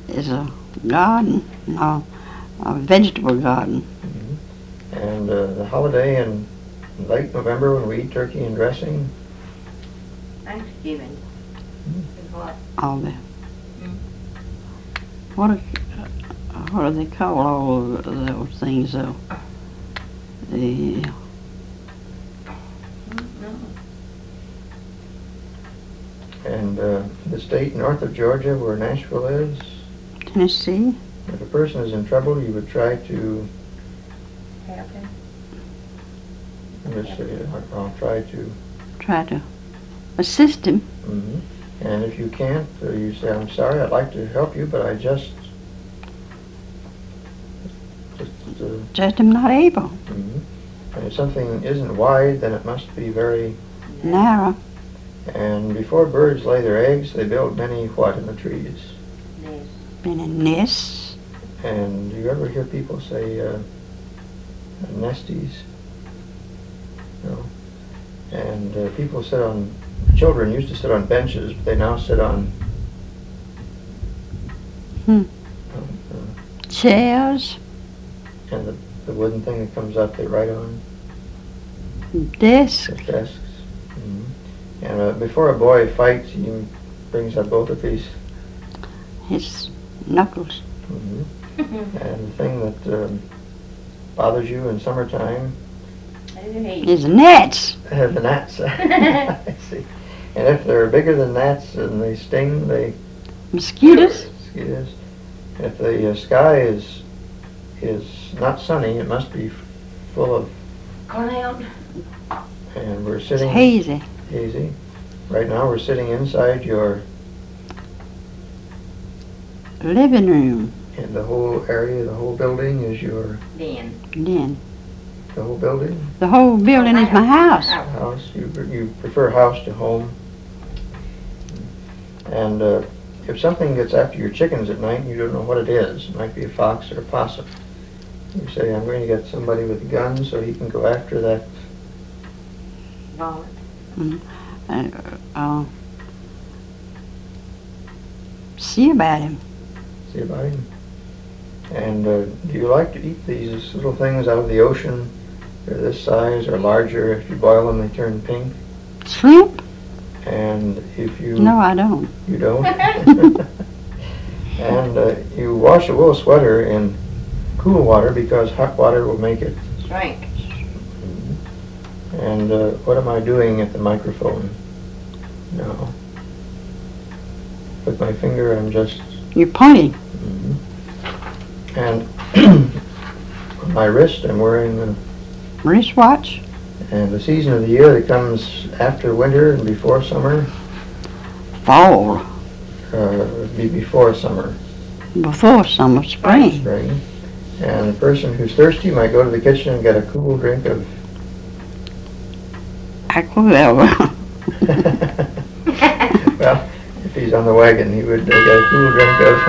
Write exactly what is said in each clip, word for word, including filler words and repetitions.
is a garden, no, a vegetable garden. Mm-hmm. And uh, the holiday in late November when we eat turkey and dressing? Thanksgiving. Mm-hmm. What? All the, Mm. what, are, what do they call all of those things though? The, No. And uh, the state north of Georgia where Nashville is, Tennessee, if a person is in trouble, you would try to, Happen. let's see, I'll try to, try to assist him. mm-hmm. And if you can't, uh, you say, I'm sorry, I'd like to help you, but I just, just, uh, Just I'm not able. mm-hmm. And if something isn't wide, then it must be very Narrow. And before birds lay their eggs, they build many what in the trees? Yes. Been in nests. And do you ever hear people say uh, nesties? No. And uh, people sit on, children used to sit on benches, but they now sit on Hmm. um, uh, Chairs. and the, the wooden thing that comes up they write on, Desks. the desks. Mm-hmm. And uh, before a boy fights, he brings up both of his. His knuckles. Mm-hmm. And the thing that um, bothers you in summertime His nets. uh, the gnats. I see. And if they're bigger than gnats and they sting, they Mosquitoes. mosquitoes. If the uh, sky is is not sunny, it must be f- full of. Cloud. And we're It's sitting hazy. hazy. Right now, we're sitting inside your. Living room. And the whole area, the whole building is your. Den. Den. The whole building. The whole building is my house. House. You you prefer house to home. And uh, if something gets after your chickens at night and you don't know what it is, it might be a fox or a possum. You say, I'm going to get somebody with a gun so he can go after that. Vomit. Mm. Uh, uh, see about him. See about him. And uh, do you like to eat these little things out of the ocean? They're this size or larger. If you boil them, they turn pink. Shrimp? And if you... No, I don't. You don't? And uh, you wash a wool sweater in cool water because hot water will make it. Shrink. And uh, what am I doing at the microphone? No. With my finger, I'm just... You're pointing. Mm-hmm. And on my wrist, I'm wearing a... Wristwatch. And the season of the year that comes after winter and before summer? Fall. Uh, would be before summer. Before summer. Spring. Spring. And the person who's thirsty might go to the kitchen and get a cool drink of... Aquavella. Well, if he's on the wagon, he would uh, get a cool drink of...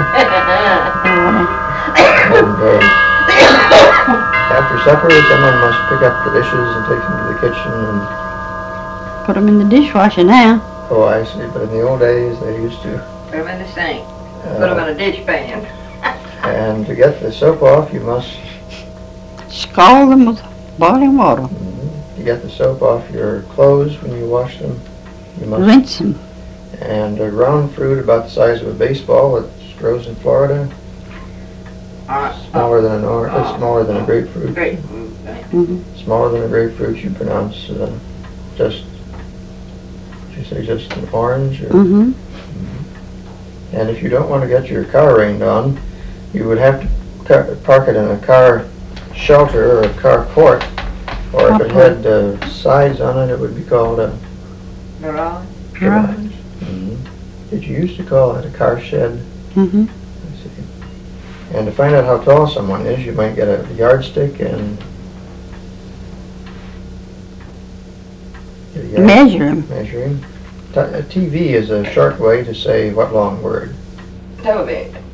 And uh, after supper, someone must pick up the dishes and take them to the kitchen and... Put them in the dishwasher now. Oh, I see. But in the old days, they used to... Put them in the sink. Uh, Put them in a dish pan. And to get the soap off, you must... Scald them with boiling water. Mm-hmm. To get the soap off your clothes when you wash them, you must... Rinse them. And a round fruit about the size of a baseball that grows in Florida, Uh, smaller than an or- uh, smaller than a grapefruit. grapefruit. Right? Mm-hmm. Smaller than a grapefruit, you pronounce uh, just. Did you say just an orange? Or, Mm-hmm. And if you don't want to get your car rained on, you would have to car- park it in a car shelter or a car port, or if it had uh, sides on it, it would be called a Garage. Garage. Mhm. Did you used to call it a car shed? Mm-hmm. I see. And to find out how tall someone is, you might get a yardstick and get a yard- Measure him. measure him. T- a T V is a short way to say what long word? Television.